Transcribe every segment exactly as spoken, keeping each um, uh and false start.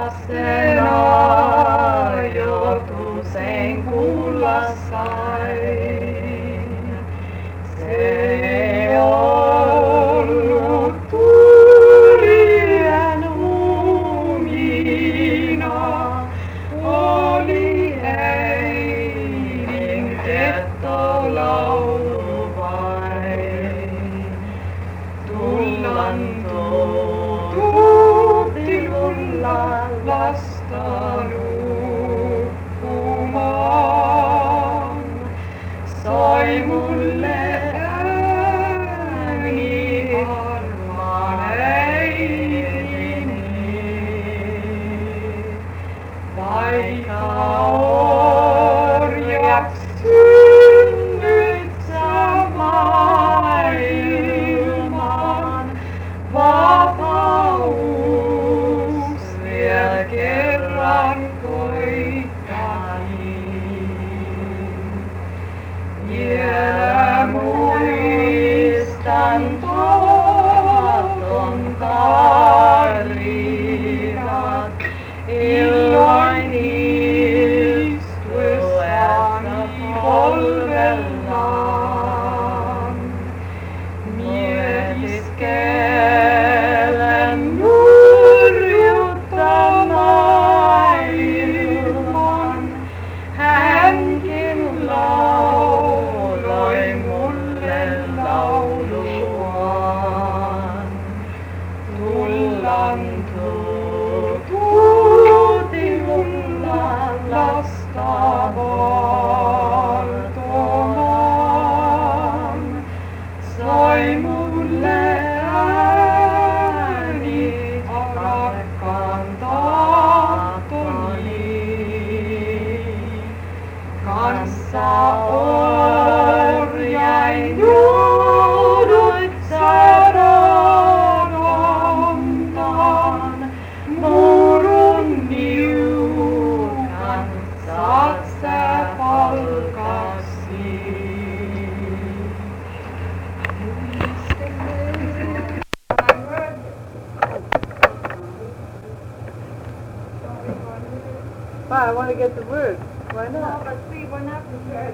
lapsena joutuisen kuulla sain. Se ollut tulien humina, oli äidin kettolaulu vain. Tullan tuutti mulla lasta nukkumaan, sai mulle ääni armaan äidini. Vaikka orjaks synnyt sä maailmaan, vapaus vielä kerran koittahin. Vielä muistan tuoton tarinat, illoin istuessani polvellaan. Mietiskelen nurjutta maailman, hänkin lauloi mulle lauluaan. Tullan tuuti mulla lasta vartomaan, sai mulle ääni rakkaan tahtoni. Kanssa orjain joudut sä raadontaan, murun niukan saat sä palkasi. Why? I want to get the words. Why No, not? but see, we're not prepared.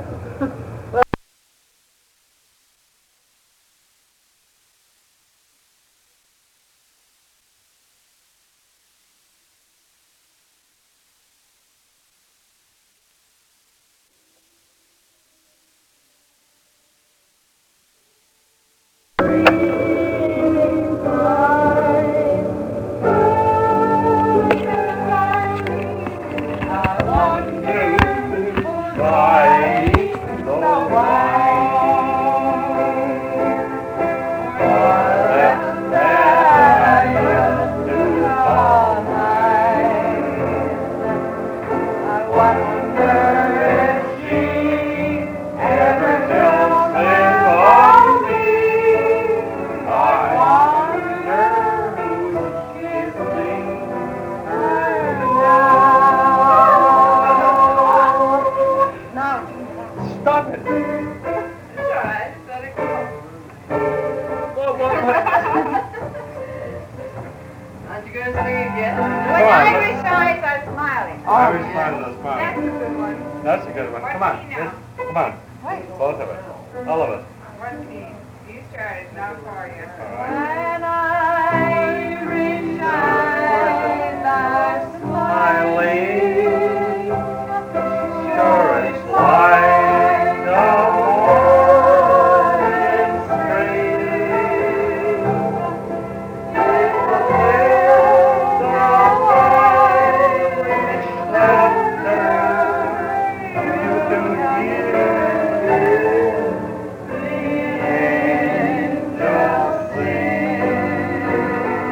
Aren't you going to sing again? When Irish eyes are smiling. Irish eyes are smiling. That's a good one. That's a good one. Come on. Yes. Come on. Both of us. All of us. One piece. You started, not for you. All right. When Irish eyes are smiling, Sure it's like the morning spring. It's the Irish laughter you can hear. The angels sing.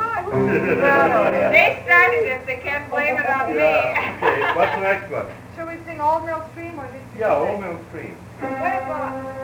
Why? Who's proud of you? They started it, they can't blame it on me. Yeah. Okay, what's the next one? Shall we sing Old Mill Stream or this? Yeah, Old Mill Stream. What about?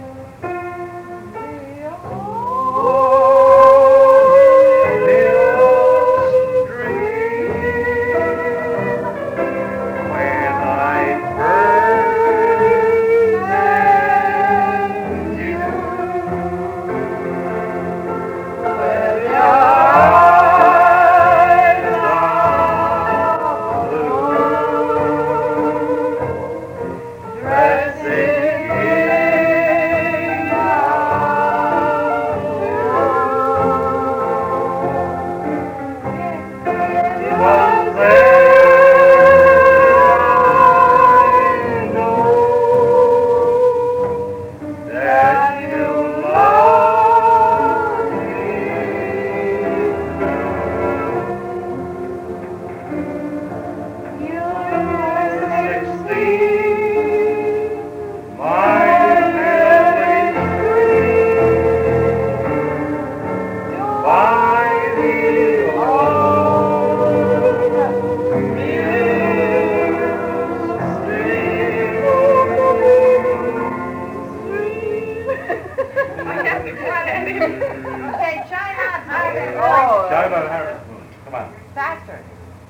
Okay, China, Oh. Jive on Harris Moon. Come on. faster.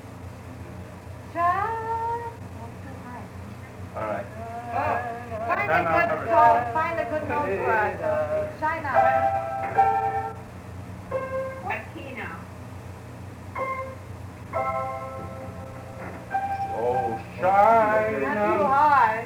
China. All right. Find China, a good Harris. note. Find a good note for us. China. What key now? Oh, Not too China. high.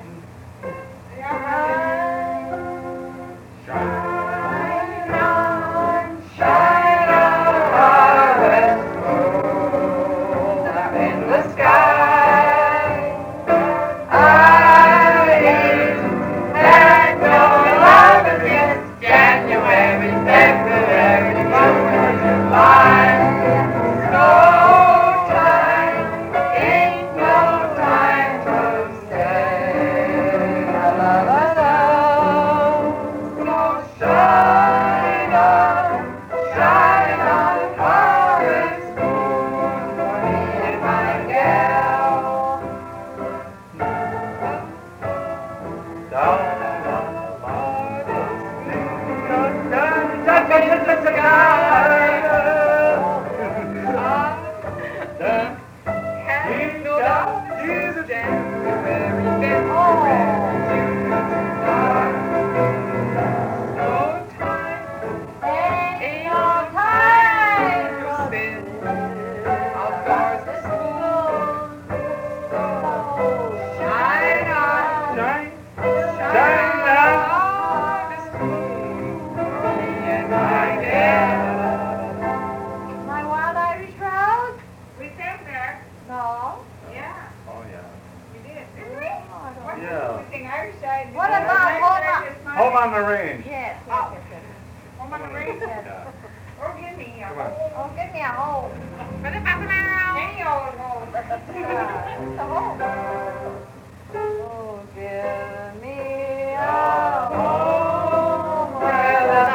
My Wild Irish Rose? We sang there. No. Yeah, Oh, yeah. we did, didn't we? What Yeah. did we sing Irish side? What about Home on- Home on the Range. Yes, yes, Oh. yes, yes. Home on the range? Yeah. Oh, give me a Come on. Oh, give me a home. Any old home. It's a home. Oh, give me a home where the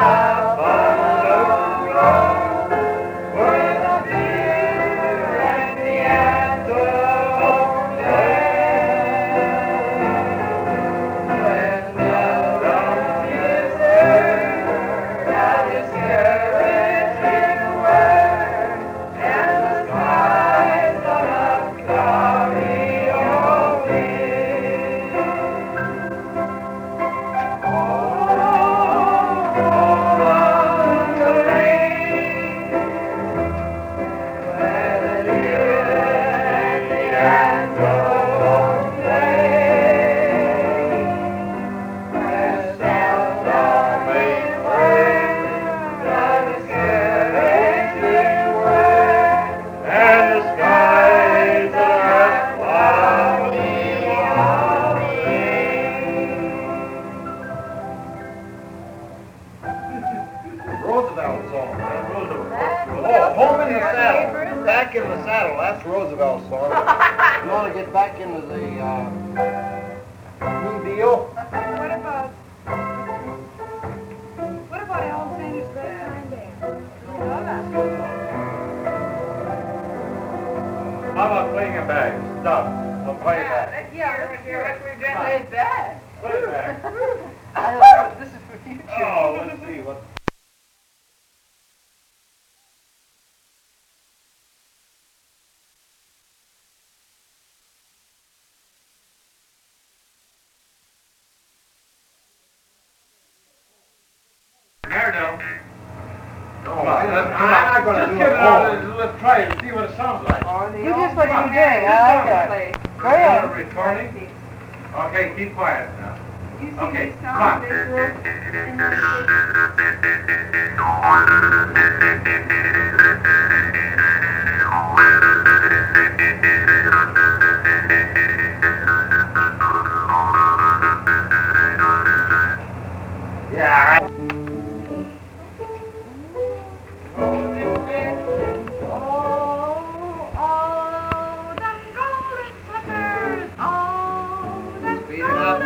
Roosevelt song. man, Roosevelt. Oh, home in the saddle. Back in the saddle. That's Roosevelt's song. You want to get back into the uh, New Deal? What about, what about Alexander's bedtime band? You know that? How about playing a bag? Stop. I'll play Yeah, that. let's hear it. Hear what we've done. Play it back. Play it back. I don't know. This is for future. Oh, let's see what. There, no. Come on, let's, I'm not gonna just do get it it out all. and let's try it and see what it sounds like. You just what you're doing. I like that. Very Is that good. recording? Okay, keep quiet now. You see Okay, these come songs, on. they work in the Yeah. Speed it up.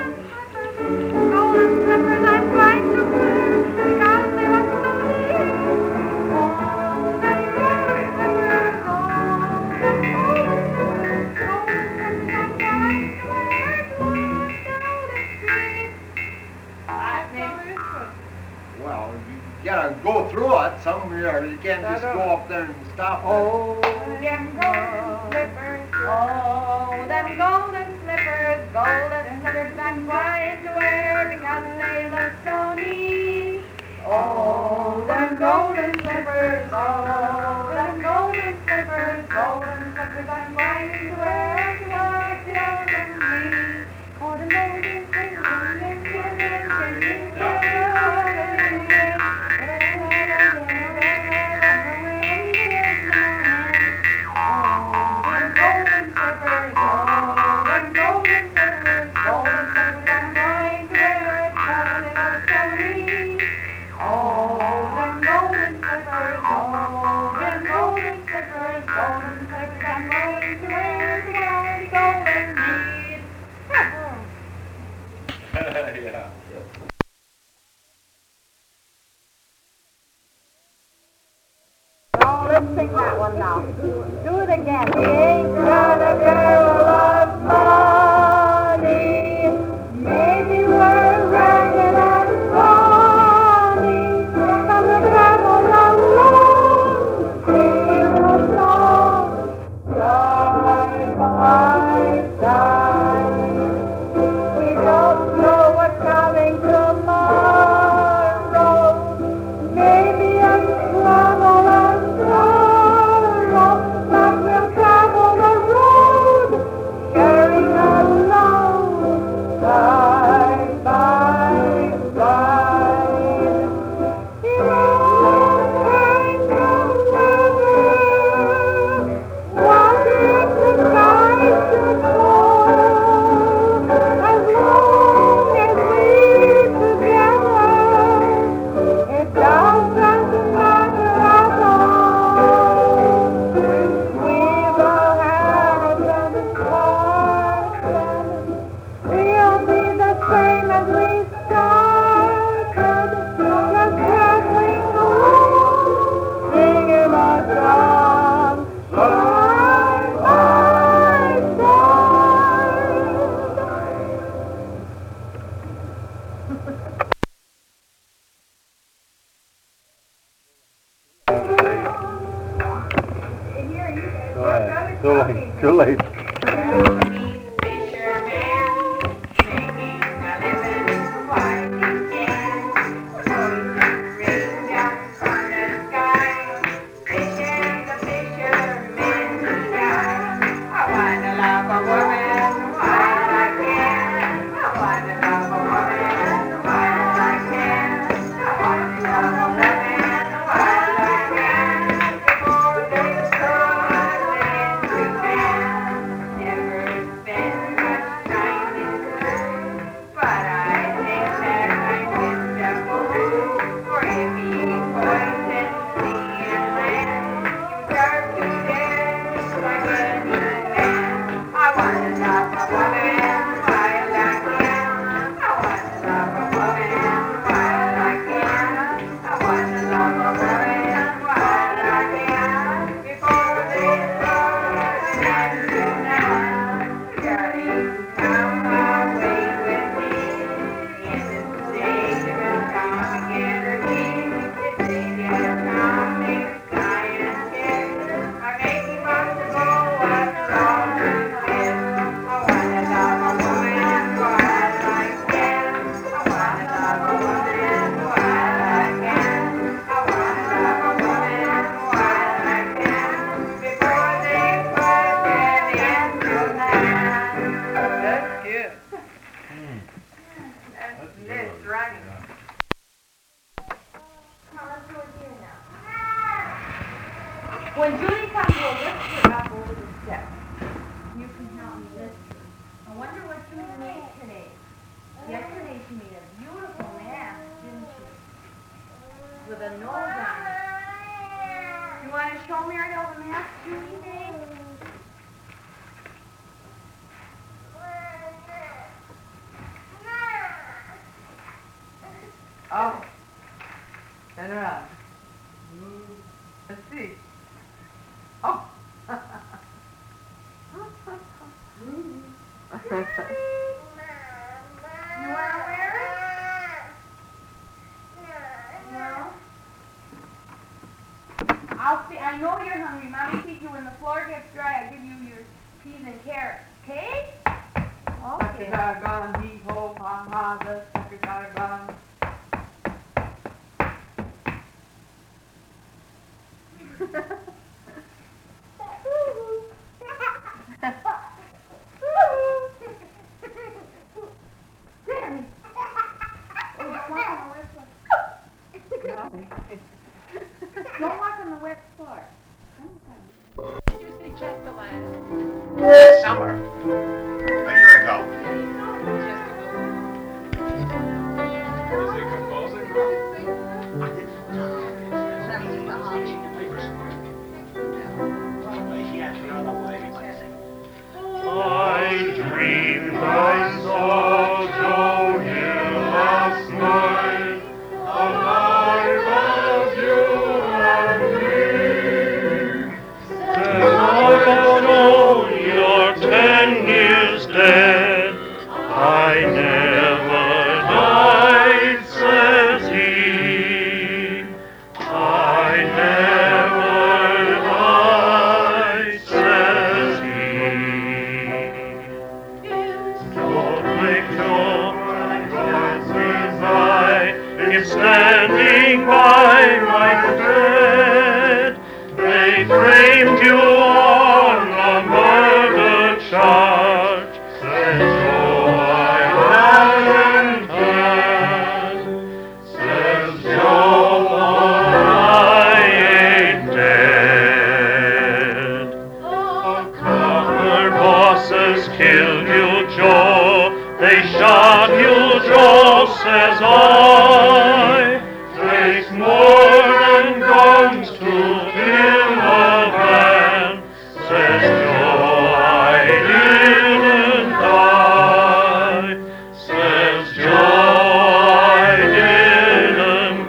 Well, you gotta go through it somewhere. You can't just go up there and stop it. Oh, them golden slippers. oh, them golden slippers, golden slippers I'm going to wear because they look so neat. Oh, them golden slippers, oh, them golden slippers, golden slippers I'm going to wear to walk down the street. Oh, the golden Yeah. Oh, let's sing that one now. Do it again. We ain't got a barrel of money. Maybe we're ragged and scrawny from the travel alone. Sing a song, side by side. We don't know what's coming tomorrow. Maybe it's trouble and sorrow, but we'll travel the road, sharing a load, side by side. In all kinds of weather, what if the sky should fall? As long as we're together, it doesn't matter at all. We've all had some sparkling. We'll be the same as we started, just traveling along, singing our song, side by Go ahead. Too late. Too late. Never When Julie comes, we'll lift her up over the steps. You can help me lift her. I wonder what Julie made today. Yesterday she made a beautiful mask, didn't she? With a nose on it. You want to show Mariel the mask Julie made? Oh. Turn around. Let's see. Oh. You want to wear it? No? I'll see. I know you're hungry. Mommy feed you when the floor gets dry. I'll give you your peas and carrots. Okay? Okay. Suckers are gone, hee ho, ha ha, the suckers are gone. Danny. Oh, walk on the wet floor. Don't walk on the wet floor. You suggest the last. Summer. A year ago. Is he composing? I dreamed I saw Joe Hill last night, alive as you and me. Said, oh, Joe, you're ten years dead. I never died, says he. I never died, says he. Don't make Joe, as his eye is standing by my bed. They framed you on a murder charge, says Joe, I haven't had. Says Joe, I ain't dead. Copper bosses killed you, Joe. They shot you, Joe, says I. Takes more than guns to kill a man, says Joe, I didn't die. Says Joe, I didn't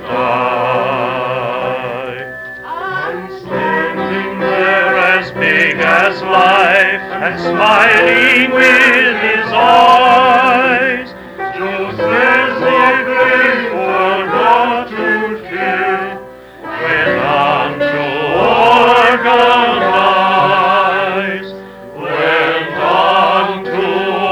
die. I'm standing there as big as life and smiling with his eyes. Joe says they prayed for God to kill, went on to organize, went on to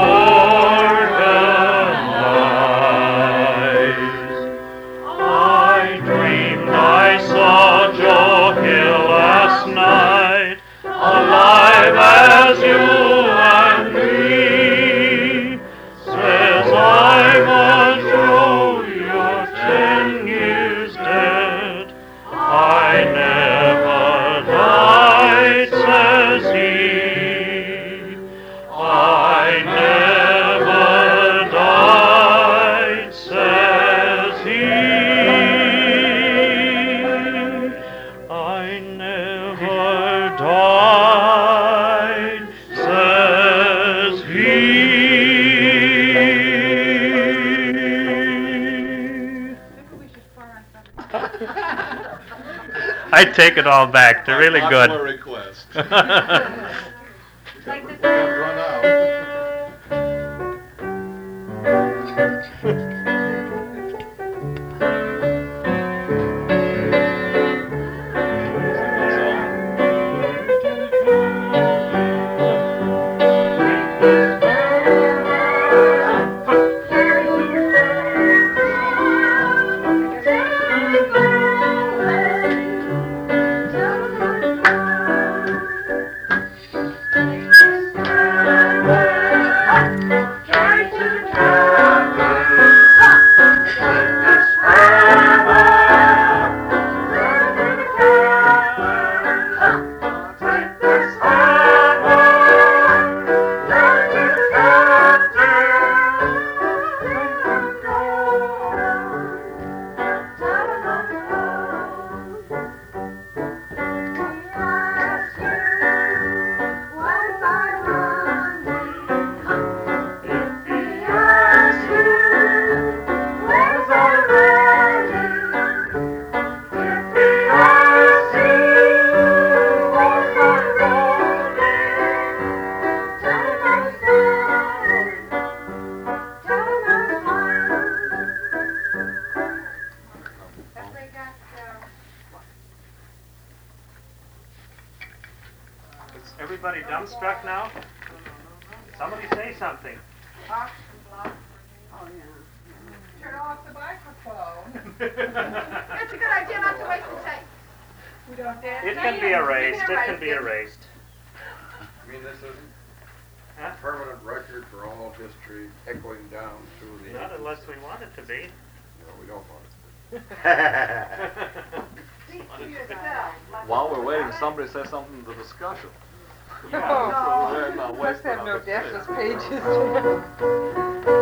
organize. I dreamed I saw Joe Hill last night, alive as you and me. Says I'm a Joe, you're ten years dead. I never died, says he. I never died, says he. I never died, says he. I take it all back. They're really good. Popular request. Like this. Run out. Thank you. everybody dumbstruck now? Somebody say something. Oh, yeah. Turn off the microphone. That's a good idea not to waste the tape. We don't dare. It can be erased, it can be erased. I mean, this isn't Huh? a permanent record for all of history echoing down through the Not ages. unless we want it to be. No, we don't want it. Speak for yourself. While we're waiting, somebody says something to the discussion. Oh, So we're not must wasting have no opportunity. deathless pages.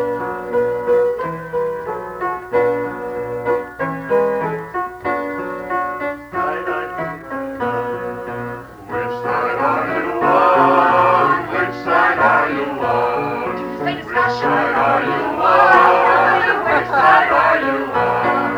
Which side are you on? Which side are you on? Say Which discussion. side are you on? Which side are you on?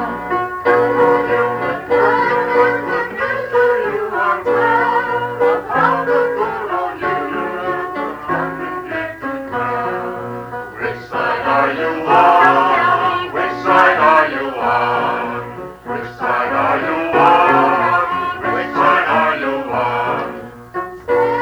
Which side are you on? Which side are you on? Which side are you on? Which side are you on?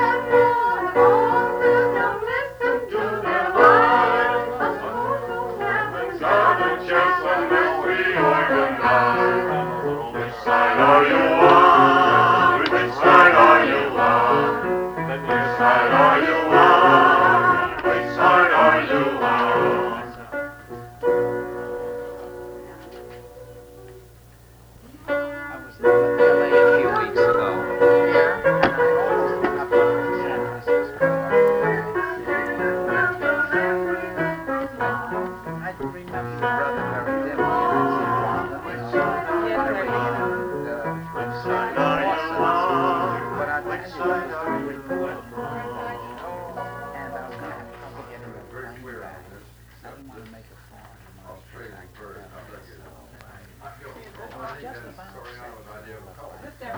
Seven chairs and will we organize. Which side are you on? Which side are you on? Which side are you on? Which side are you on? I was in L A a few weeks ago. Yeah. And I always look up on San Francisco. I can remember your brother very dimly, and I see Wanda. Yes, I do. And, uh, Which side are you on? but I'd like Which to side are you report. on? And I was going to have trouble getting a Very plane clear back. on this. I didn't want to make a phone. Australian bird. I'll tell you that. I feel Just that's about going on with the idea of color.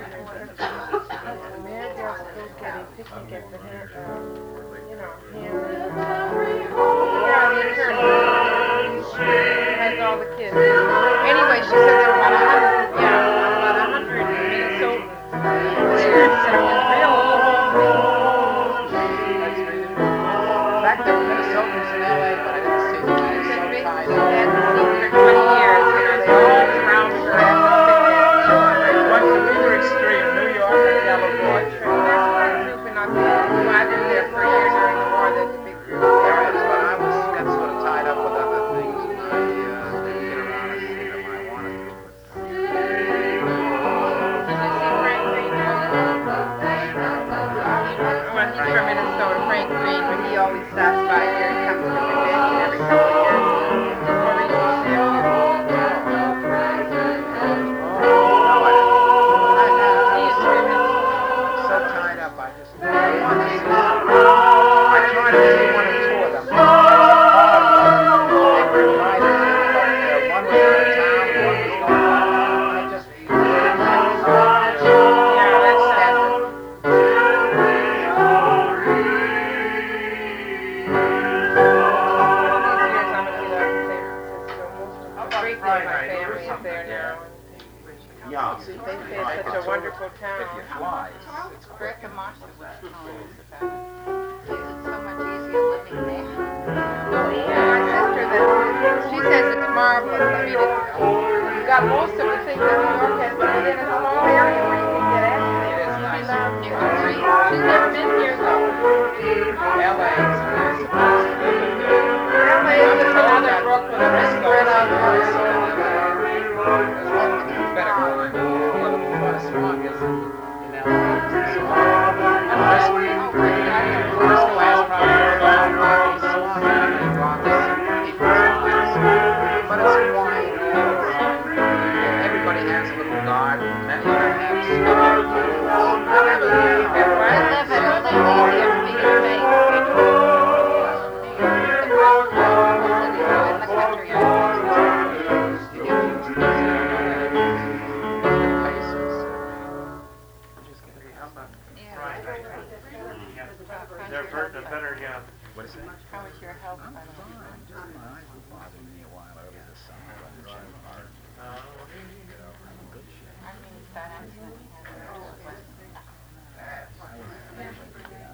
America's still getting picnic at the hand, uh, you know, hand. Yeah, the attorney has all the kids. Anyway, she said there were about a hundred, yeah, about a hundred Minnesotans there, so it was real. That's really cool. In fact, there were Minnesotans in L A, but I didn't see them. I was so They tied hadn't up. seen her twenty years, you know, they all surrounded her at the picnic. Once we were extreme, New York and California. That's one group, and I think, I lived there for a year during the war, there's a big group. There is, but I was got sort of tied up with other things, and I uh, didn't get around to see them. I wanted to. But Did you see Frank Green? Well, he's from Minnesota, Frank Green, but he always stops by here and comes to the convention every couple of years. Or he was there. no, I didn't. I, uh, He I is was tremendous. so tied up. I just I wanted to see them. I tried to see one or two of them. All of them. They were invited, but uh, one was out of town, one was going on. I just didn't have time. Yeah, that's sad. These years I'm in San Francisco. Most of the great deal of my family is there now. Yeah. They say it's such a wonderful town. If you fly, it's, it's Rick and Marcia was telling us about it. It's so much easier living there. Yeah, my sister, that, she says it's marvelous. I mean, it's, you got most of the things that New York has, but within a small area where you can get access. It is nice. You know, she, she's never been here though. L A is a nice place. L A is just another Brooklyn, a spread out Better going. Well, the what is smog is in, in L A. And Frisco, Frisco has probably about Rocky smog in Bronx. But it's quiet. Everybody has a little garden. Many of them have stuff. I never knew that. I live in a little easier for me to make. The Brooklyn, in the country. They're better, they're better, yeah. What is that? How is your health, by the way? Just my eyes were bothering me a while early this summer, but it's in part. Uh, I'm in good shape. I mean, that accident you had. I was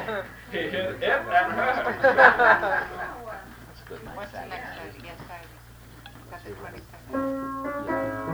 He hit it and her. That's a good night. What's the next Saturday? Yes, Saturday. That's the twenty-second.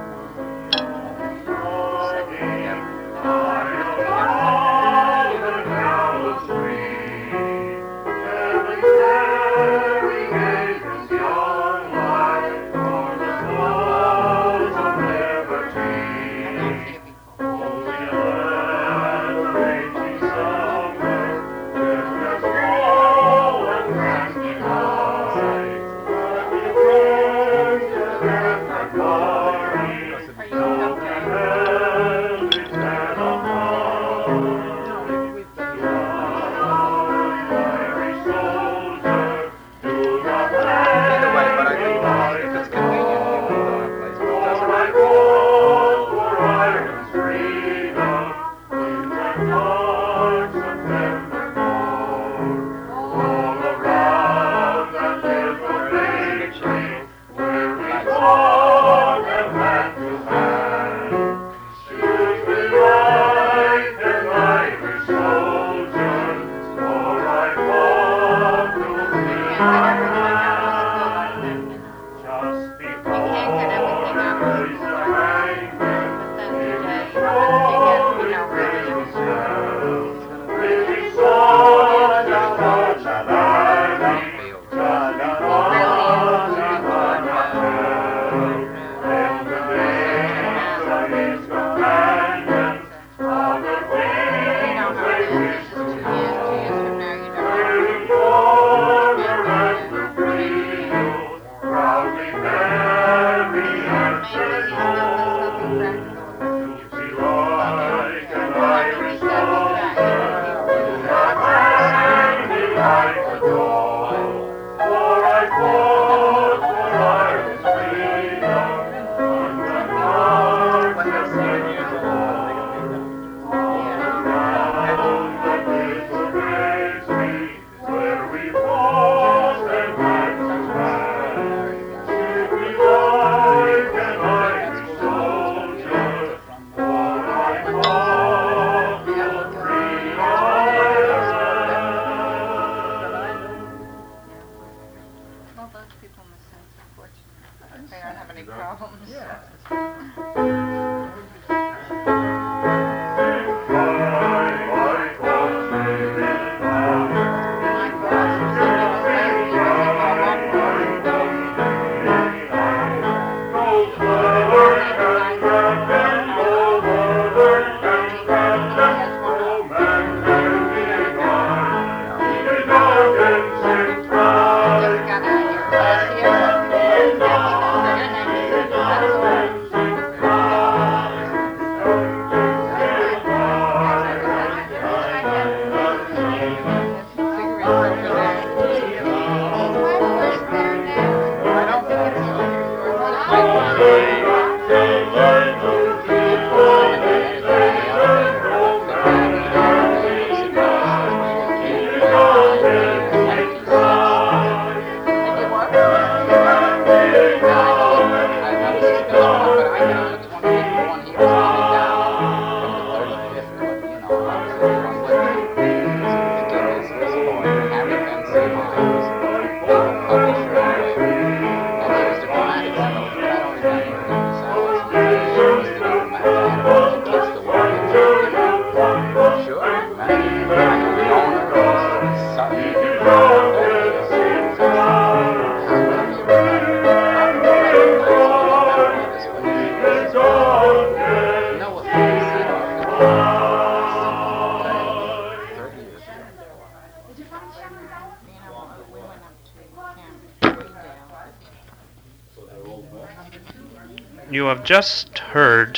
You have just heard,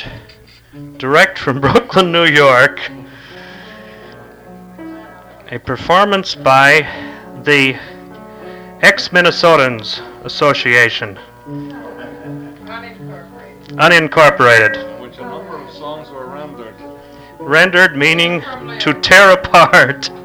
direct from Brooklyn, New York, a performance by the Ex-Minnesotans Association, unincorporated. Which a number of songs were rendered. Rendered meaning to tear apart.